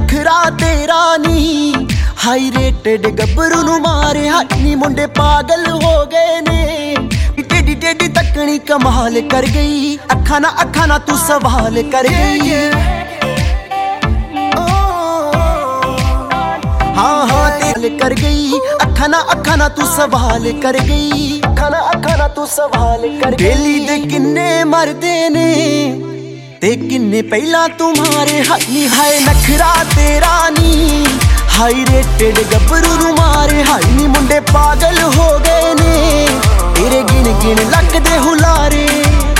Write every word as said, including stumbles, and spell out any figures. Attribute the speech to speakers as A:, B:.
A: नखरा तेरा नी high rated गब्बरू नू मारे हाथ नी मुंडे पागल हो गए ने टेडी टेडी तकनी कमाल कर गई अखा ना अखा ना तू सवाल कर गई हाँ हाँ तेल कर गई अखा ना अखा ना तू सवाल कर गई अखा ना अखा ना तू सवाल कर गई बेली दे किन्ने मरदे ने ते किन्ने पहला तुम्हारे हाथ नी हाय नखरा तेरा नी हाई रेटेड गब्बरू नू मारे हाई नी मुंडे पागल हो गए ने तेरे गिन गिन लक दे हुलारे।